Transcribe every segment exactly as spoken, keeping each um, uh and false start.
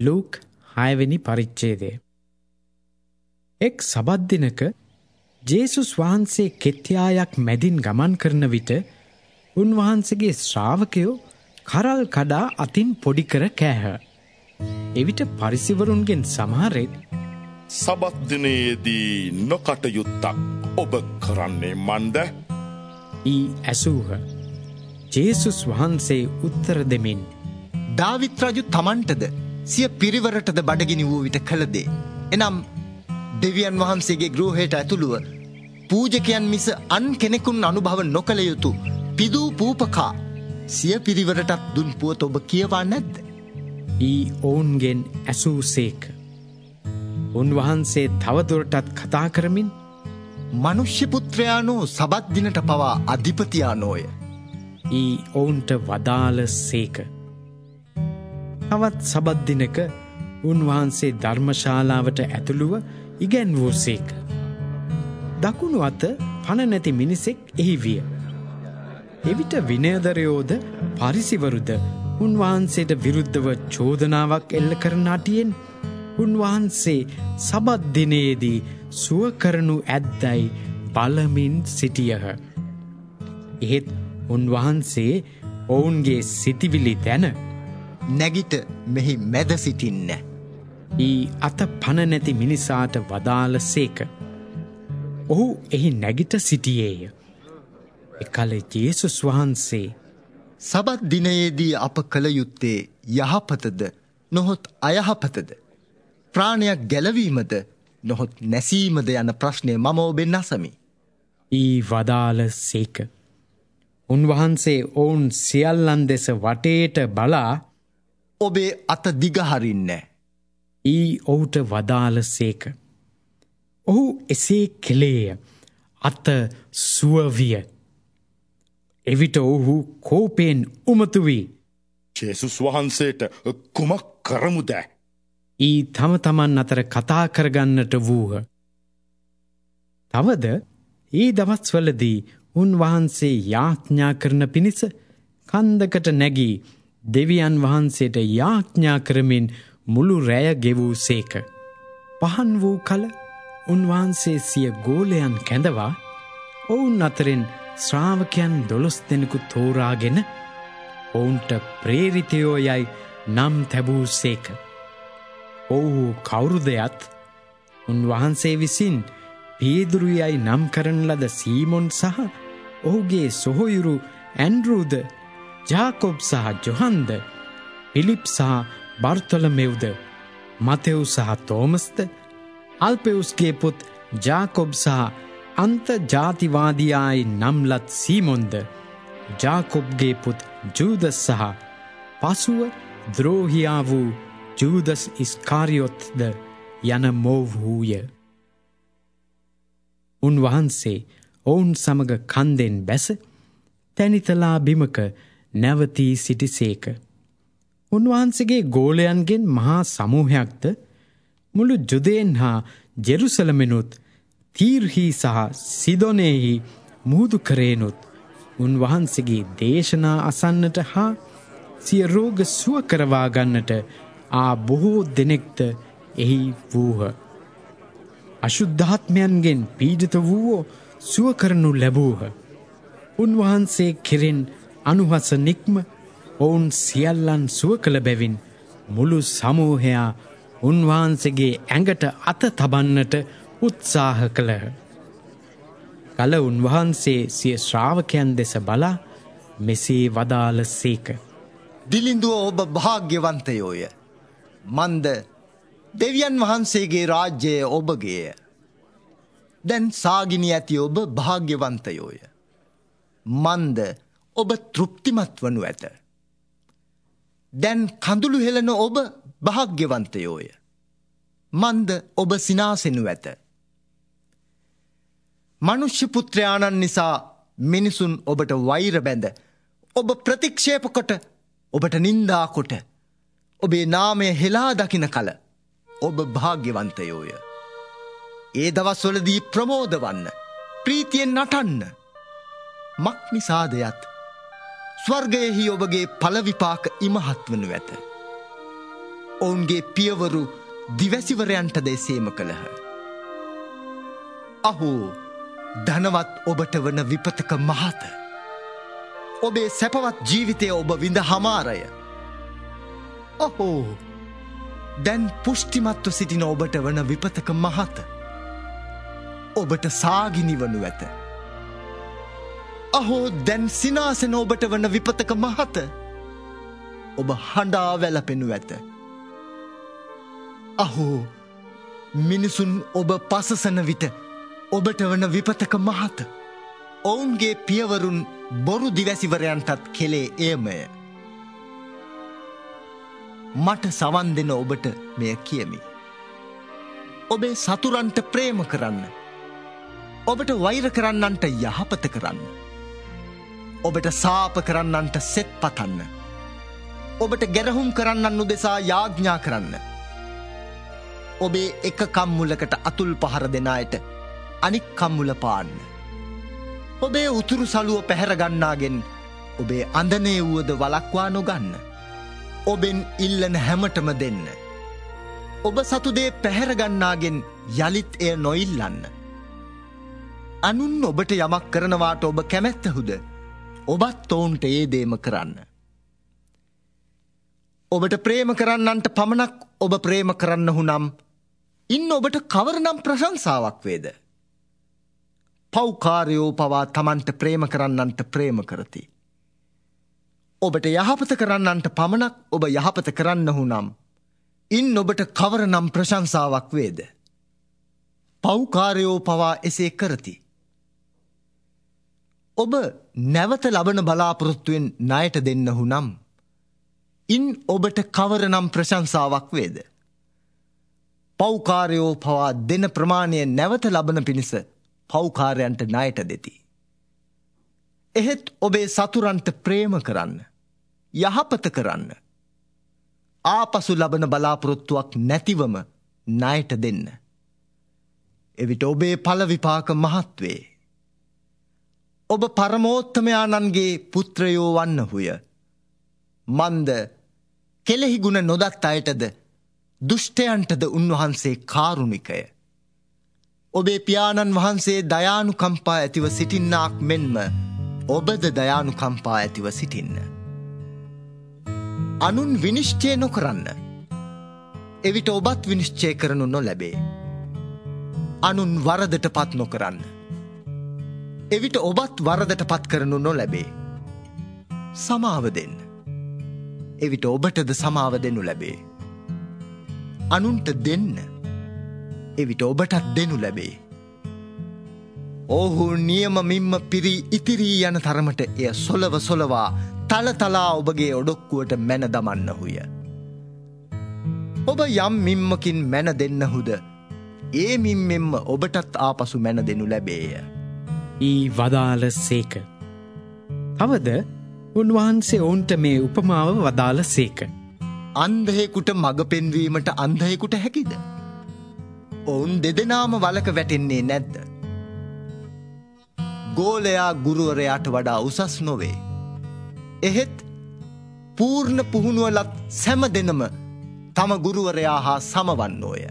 Luke හයවෙනි පරිච්ඡේදය. එක් Sabbath දිනක ජේසුස් වහන්සේ කෙත්යායක් මැදින් ගමන් කරන විට උන්වහන්සේගේ ශ්‍රාවකයෝ කරල් කඩා අතින් පොඩි කර කෑහ. එවිට පරිසෙවරුන්ගෙන් සමහරෙක් සබත් දිනයේදී නොකටයුත්තක් ඔබ කරන්නේ මන්ද? ඊ ඇසූහ. ජේසුස් වහන්සේ උත්තර දෙමින් දාවිත් රජු තමන්ටද සිය පිරිවරටද බඩගිනි වූ විට කළ දේ. එනම් දෙවියන් වහන්සේගේ ගෘහයට ඇතුළුව පූජකයන් මිස අන් කෙනෙකුන් අනුභව නොකළ යුතු පිදූ පූපකා සිය පිරිවරටත් දුන් පුවත ඔබ කියවා නැද්ද? ඊ ඔවුන්ගෙන් ඇසූසේක. උන්වහන්සේ තවදුරටත් කතා කරමින් මනුෂ්‍ය පුත්‍රයානෝ සබත් දිනට පවා අධිපතියානෝය. ඊ ඔවුන්ට වදාළ සේක. තවත් සබත් දිනක උන්වහන්සේ ධර්මශාලාවට ඇතුළුව ඉගැන්වූ සේක. දකුණු අත පණ නැති මිනිසෙක් එහි විය. එවිට විනයදරයෝද පරිසිවරුද උන්වහන්සේට විරුද්ධව චෝදනාවක් එල්ල කරන අටියෙන් උන්වහන්සේ සබත් දිනයේදී සුව කරනු ඇද්දැයි බලමින් සිටියහ. එහෙත් උන්වහන්සේ ඔවුන්ගේ සිතිවිලි දැන නැගිට මෙහි මැද සිටින්න. ඊ අත පණ නැති මිනිසාට වදාළ සේක. ඔහු එහි නැගිට සිටියේය. එකල ජේසුස් වහන්සේ සබත් දිනයේදී අප කළ යුත්තේ යහපතද නොහොත් අයහපතද, ප්‍රාණයක් ගැලවීමද නොහොත් නැසීමද යන ප්‍රශ්නය මම ඔබෙන් අසමි. ඊ වදාළ සේක. උන්වහන්සේ ඔවුන් සියල්ලන් දෙස වටේට බලා ඔබේ අත දිගහරින්න. ඊ ඔහුට වදාළ සේක. ඔහු එසේ කෙළේය. අත සුවවිය. එවිට ඔහු කෝපයෙන් උමතු වී ජේසුස් වහන්සේට කුමක් කරමුද? ඊ තම තමන් අතර කතා කරගන්නට වූහ. තවද ඒ දවස්වලදී උන්වහන්සේ යාඥා කරන පිණිස කන්දකට නැගී දෙවියන් වහන්සේට යාඥා කරමින් මුළු රැය ගෙවූ සේක. පහන් වූ කල උන්වහන්සේ සිය ගෝලයන් කැඳවා ඔවුන් අතරින් ශ්‍රාවකයන් දොළොස් දෙනෙකු තෝරාගෙන ඔවුන්ට ප්‍රේරිතයෝ යයි නම් තැබූ සේක. ඔවුහු කවුරුදයත් උන්වහන්සේ විසින් පේදුරු යයි නම් කරන ලද සීමොන් සහ ඔහුගේ සොහොයුරු ඇන්ඩ්‍රූද, ජාකොබ් සහ ජොහන්ද, පිලිප් සහ බර්තොලමෙව්ද, මතෙව් සහ තෝමස්ද, අල්පෙවුස්ගේ පුත් ජාකොබ් සහ අන්ත ජාතිවාදියායි නම්ලත් සීමොන්ද, ජාකොබ්ගේ පුත් ජූදස් සහ පසුව ද්‍රෝහියා වූ ජූදස් ඉස්කාරියොත්ද යන මොව්හූය. උන්වහන්සේ ඔවුන් සමග කන්දෙන් බැස තැනිතලා බිමක නැවතී සිටිසේක. උන්වහන්සේගේ ගෝලයන්ගෙන් මහා සමූහයක්ද මුළු ජුදයෙන් හා ජෙරුසලමෙනුත් තීර්හි සහ සිදොනෙහි මුහුදු කරේනුත් උන්වහන්සේගේ දේශනා අසන්නට හා සිය රෝග සුව කරවා ගන්නට ආ බොහෝ දෙනෙක්ද එහි වූහ. අශුද්ධාත්මයන්ගෙන් පීඩිත වූවෝ සුව කරනු ලැබූහ. උන්වහන්සේ කෙරෙන් අනුහස නික්ම ඔවුන් සියල්ලන් සුව කළ බැවින් මුළු සමූහයා උන්වහන්සේගේ ඇඟට අත තබන්නට උත්සාහ කළහ. කල උන්වහන්සේ සිය ශ්‍රාවකයන් දෙස බලා මෙසේ වදාළ සේක. දිලිඳුව ඔබ භාග්‍යවන්තයෝය. මන්ද දෙවියන් වහන්සේගේ රාජ්‍යය ඔබගේය. දැන් සාගිනි ඇති ඔබ භාග්‍යවන්තයෝය. මන්ද ඔබ තෘප්තිමත් වනු ඇත. දැන් කඳුළු හෙළන ඔබ භාග්‍යවන්තයෝය. මන්ද ඔබ සිනාසෙනු ඇත. මනුෂ්‍ය පුත්‍රයාණන් නිසා මිනිසුන් ඔබට වෛර බැඳ ඔබ ප්‍රතික්ෂේප කොට ඔබට නින්දා කොට ඔබේ නාමය හෙලා දකින කල ඔබ භාග්‍යවන්තයෝය. ඒ දවස්වලදී ප්‍රමෝද වන්න, ප්‍රීතියෙන් නටන්න. මක් නිසාදයත් ස්වර්ගයෙහි ඔබගේ පල විපාක ඉමහත් වනු ඇත. ඔවුන්ගේ පියවරු දිවැසිවරයන්ටද එසේම කළහ. අහෝ ධනවත් ඔබට වන විපතක මහත. ඔබේ සැපවත් ජීවිතය ඔබ විඳ හමාරය. අහෝ දැන් පුෂ්ටිමත්ව සිටින ඔබට වන විපතක මහත. ඔබට සාගිනි වනු ඇත. අහෝ දැන් සිනාසෙන ඔබට වන විපතක මහත. ඔබ හඬා වැළපෙනු ඇත. අහෝ මිනිසුන් ඔබ පසසන විට ඔබට වන විපතක මහත. ඔවුන්ගේ පියවරුන් බොරු දිවැසිවරයන්ටත් කෙලේ එයමය. මට සවන් දෙන ඔබට මෙය කියමි. ඔබේ සතුරන්ට ප්‍රේම කරන්න. ඔබට වෛර කරන්නන්ට යහපත කරන්න. ඔබට සාප කරන්නන්ට සෙත් පතන්න. ඔබට ගැරහුම් කරන්නන් උදෙසා යාඥා කරන්න. ඔබේ එක කම්මුලකට අතුල් පහර දෙන අයට අනික් කම්මුල පාන්න. ඔබේ උතුරු සළුව පැහැරගන්නාගෙන් ඔබේ අඳනේ වුවද වලක්වා නොගන්න. ඔබෙන් ඉල්ලන හැමටම දෙන්න. ඔබ සතුදේ පැහැරගන්නාගෙන් යළිත් එය නොඉල්ලන්න. අනුන් ඔබට යමක් කරනවාට ඔබ කැමැත්තහුද ඔබත් ඔවුන්ට ඒ දේම කරන්න. ඔබට ප්‍රේම කරන්නන්ට පමණක් ඔබ ප්‍රේම කරන්නහු නම් ඉන්න ඔබට කවරනම් ප්‍රශංසාවක් වේද? පෞකාරයෝ පවා තමන්ට ප්‍රේම කරන්නන්ට ප්‍රේම කරති. ඔබට යහපත කරන්නන්ට පමණක් ඔබ යහපත කරන්නහු නම් ඉන් ඔබට කවරනම් ප්‍රශංසාවක් වේද? පෞකාරයෝ පවා එසේ කරති. ඔබ නැවත ලබන බලාපොරොත්තුවෙන් ණයට දෙන්නහු නම් ඉන් ඔබට කවරනම් ප්‍රශංසාවක් වේද? පෞකාරයෝ පවා දෙන ප්‍රමාණය නැවත ලබන පිණිස පෞකාරයන්ට ණයට දෙති. එහෙත් ඔබේ සතුරන්ට ප්‍රේම කරන්න. යහපත කරන්න. ආපසු ලබන බලාපොරොත්තුවක් නැතිවම ණයට දෙන්න. එවිට ඔබේ ඵල විපාක මහත් වේ. ඔබ පරමෝත්තමයාණන්ගේ පුත්‍රයෝ වන්නහුය. මන්ද කෙලෙහි ගුණ නොදත් අයටද දුෂ්ටයන්ටද උන්වහන්සේ කාරුණිකය. ඔබේ පියාණන් වහන්සේ දයානුකම්පා ඇතිව සිටින්නාක් මෙන්ම ඔබද දයානුකම්පා ඇතිව සිටින්න. අනුන් විනිශ්චය නොකරන්න. එවිට ඔබත් විනිශ්චය කරනු නොලැබේ. අනුන් වරදට පත් නොකරන්න. එවිට ඔබත් වරදට පත් කරනු නොලැබේ. සමාව දෙන්න. එවිට ඔබටද සමාව දෙනු ලැබේ. අනුන්ට දෙන්න. එවිට ඔබටත් දෙනු ලැබේ. ඔහු නියම මිම්ම පිරී ඉතිරී යන තරමට එය සොලව සොලවා තලතලා ඔබගේ ඔඩොක්කුවට මැන දමන්නහුය. ඔබ යම් මිම්මකින් මැන දෙන්නහුද ඒ මිම්මෙන්ම ඔබටත් ආපසු මැන දෙනු ලැබේය. ඊ වදාළ සේක. තවද උන්වහන්සේ ඔවුන්ට මේ උපමාව වදාළ සේක. අන්ධයෙකුට මඟ පෙන්වීමට අන්ධයෙකුට හැකිද? ඔවුන් දෙදෙනාම වලක වැටෙන්නේ නැද්ද? ගෝලයා ගුරුවරයාට වඩා උසස් නොවේ. එහෙත් පූර්ණ පුහුණුවලත් සැම දෙනම තම ගුරුවරයා හා සමවන්නෝය.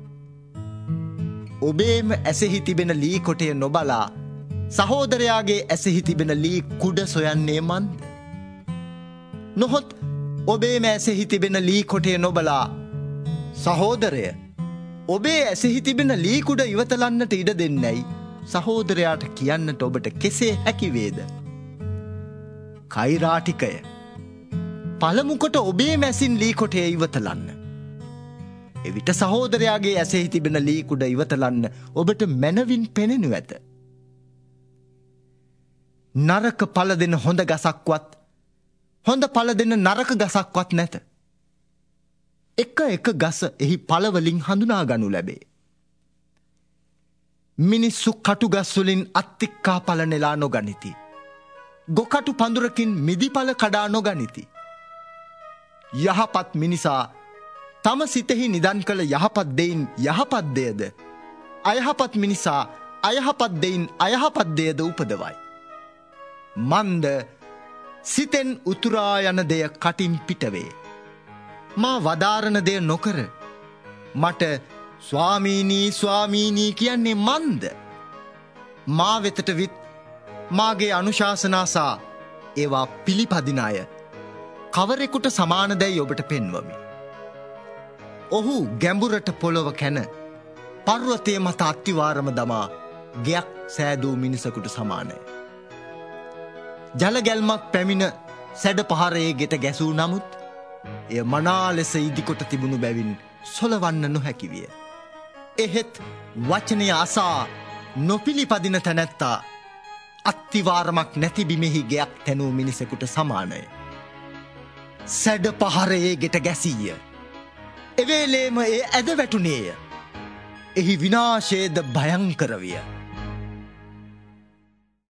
ඔබේම ඇසෙහි තිබෙන ලී කොටය නොබලා සහෝදරයාගේ ඇසෙහි තිබෙන ලී කුඩ සොයන්නේ මන්ද? නොහොත් ඔබේම ඇසෙහි තිබෙන ලී කොටය නොබලා සහෝදරය ඔබේ ඇසෙහි තිබෙන ලී කුඩ ඉවතලන්නට ඉඩ දෙන්නයි සහෝදරයාට කියන්නට ඔබට කෙසේ හැකිවේද? කෛරාටිකය, පළමුකොට ඔබේ මැසින් ලී කොටය ඉවතලන්න. එවිට සහෝදරයාගේ ඇසෙහි තිබෙන ලී කුඩ ඉවතලන්න ඔබට මැනවින් පෙනෙනු ඇත. නරක ඵල දෙන හොඳ ගසක්වත් හොඳ ඵල දෙන නරක ගසක්වත් නැත. එක එක ගස එහි ඵලවලින් හඳුනා ගනු ලැබේ. මිනිස්සු කටු ගස්වලින් අත්තික්කා ඵල නෙලා නොගනිති. ගොකටු පඳුරකින් මිදිඵල කඩා නොගනිති. යහපත් මිනිසා තම සිතෙහි නිදන් කළ යහපත් දෙයින් යහපත් දෙයද, අයහපත් මිනිසා අයහපත් දෙයින් අයහපත් දෙයද උපදවයි. මන්ද සිතෙන් උතුරා යන දෙය කටින් පිටවේ. මා වදාරන දෙය නොකර මට ස්වාමීනී ස්වාමීනී කියන්නේ මන්ද? මා වෙතට විත් මාගේ අනුශාසනාසා ඒවා පිළිපදින අය කවරෙකුට සමානදැයි ඔබට පෙන්වමි. ඔහු ගැඹුරට පොළොව කැන පර්වතය මත අත්තිවාරම දමා ගෙයක් සෑදූ මිනිසකුට සමානය. ජලගැල්මක් පැමිණ සැඩ පහරයේ ගෙට ගැසූ නමුත් එය මනා ලෙස ඉදිකොට තිබුණු බැවින් සොලවන්න නොහැකිවිය. එහෙත් වචනය අසා නොපිළිපදින තැනැත්තා අත්තිවාරමක් නැති බිමෙහි ගෙයක් තැනූ මිනිසෙකුට සමානය. සැඩ පහරයේ ගෙට ගැසීය. එවේලේම ඒ ඇද වැටුනේය. එහි විනාශයද භයංකර විය.